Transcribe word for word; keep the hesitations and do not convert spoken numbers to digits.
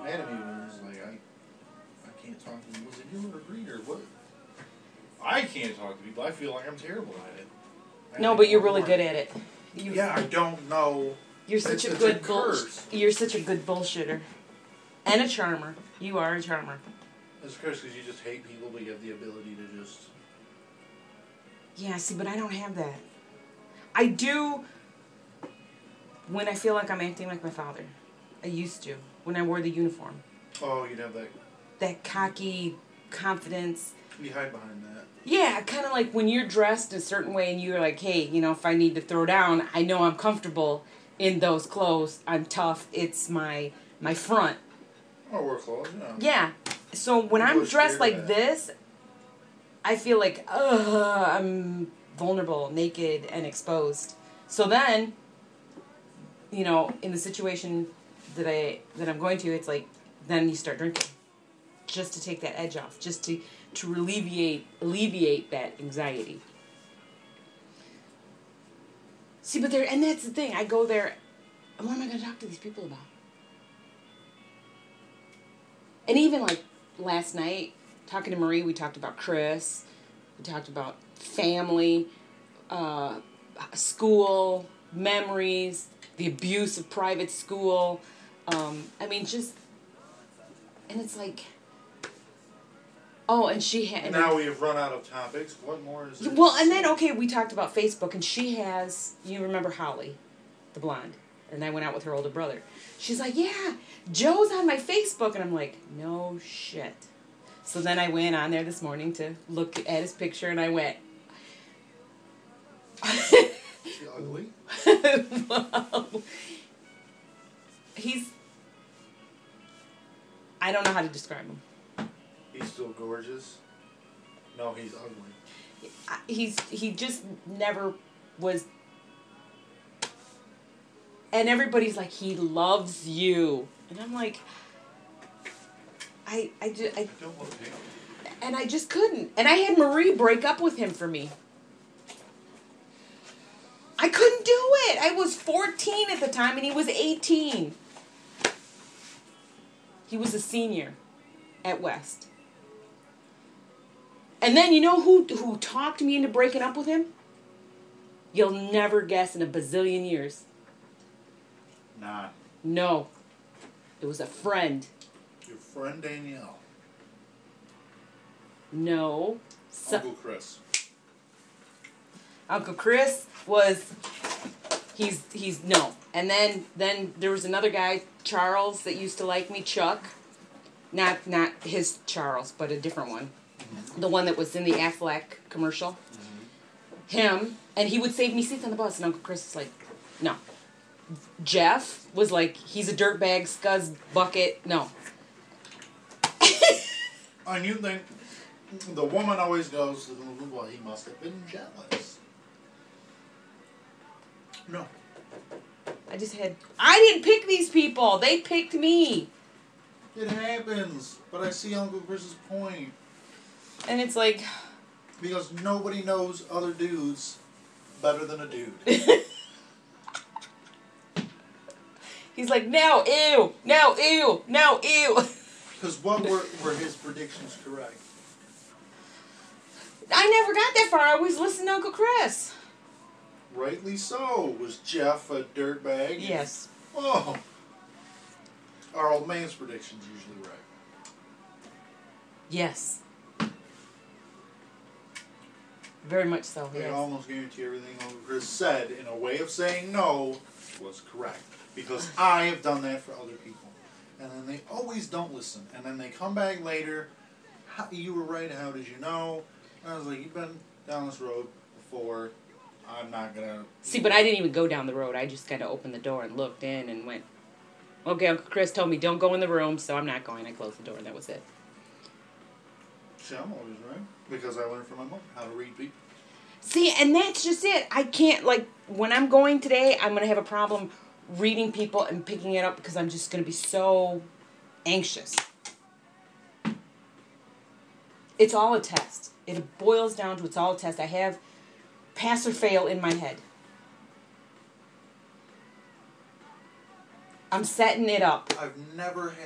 mad at me when he's like, I, I can't talk to people. Was it you or Reed or what? I can't talk to people. I feel like I'm terrible at it. I no, but you're really good at it. You, yeah, I don't know. You're such it's, a good a bull. curse. You're such a good bullshitter, and a charmer. You are a charmer. It's a curse because you just hate people, but you have the ability to just. Yeah, see, but I don't have that. I do when I feel like I'm acting like my father. I used to when I wore the uniform. Oh, you'd have that. That cocky confidence. You hide behind that. Yeah, kind of like when you're dressed a certain way and you're like, hey, you know, if I need to throw down, I know I'm comfortable in those clothes. I'm tough. It's my my front. Oh, wear clothes, yeah. Yeah. So when People I'm dressed like this, I feel like, ugh, I'm vulnerable, naked, and exposed. So then, you know, in the situation that I that I'm going to, it's like, then you start drinking, just to take that edge off, just to to alleviate alleviate that anxiety. See, but there, and that's the thing. I go there, what am I going to talk to these people about? And even like last night, talking to Marie, we talked about Chris. We talked about family, uh, school, memories, the abuse of private school. Um, I mean, just, and it's like, oh, and she had. Now we have run out of topics. What more is there? Well, and then, okay, we talked about Facebook, and she has, you remember Holly, the blonde, and I went out with her older brother. She's like, yeah, Joe's on my Facebook, and I'm like, no shit. So then I went on there this morning to look at his picture, and I went, is he ugly? well, he's, I don't know how to describe him. He's still gorgeous. No, he's ugly. He's he just never was. And everybody's like, he loves you, and I'm like, I I just I don't love him. And I just couldn't. And I had Marie break up with him for me. I couldn't do it. I was fourteen at the time, and he was eighteen. He was a senior at West. And then, you know who who talked me into breaking up with him? You'll never guess in a bazillion years. Nah. No. It was a friend. Your friend Danielle. No. So, Uncle Chris. Uncle Chris was, he's, he's, no. And then, then there was another guy, Charles, that used to like me, Chuck. Not, not his Charles, but a different one. Mm-hmm. The one that was in the Aflac commercial. Mm-hmm. Him. And he would save me seats on the bus. And Uncle Chris is like, no. Jeff was like, he's a dirtbag, scuzz, bucket. No. And you think the woman always goes to the well, he must have been jealous. No. I just had, I didn't pick these people. They picked me. It happens. But I see Uncle Chris's point. And it's like, because nobody knows other dudes better than a dude. He's like, no, ew, no, ew, no, ew. Because what were, were his predictions correct? I never got that far. I always listened to Uncle Chris. Rightly so. Was Jeff a dirtbag? Yes. Oh. Our old man's predictions usually right. Yes. Very much so, I yes. can almost guarantee everything Uncle Chris said in a way of saying no was correct. Because I have done that for other people. And then they always don't listen. And then they come back later. How, you were right. How did you know? And I was like, you've been down this road before. I'm not going to... See, but I didn't even go down the road. I just kind of opened the door and looked in and went, okay, Uncle Chris told me don't go in the room, so I'm not going. I closed the door and that was it. See, I'm always right. Because I learned from my mom how to read people. See, and that's just it. I can't, like, when I'm going today, I'm going to have a problem reading people and picking it up because I'm just going to be so anxious. It's all a test. It boils down to it's all a test. I have pass or fail in my head. I'm setting it up. I've never had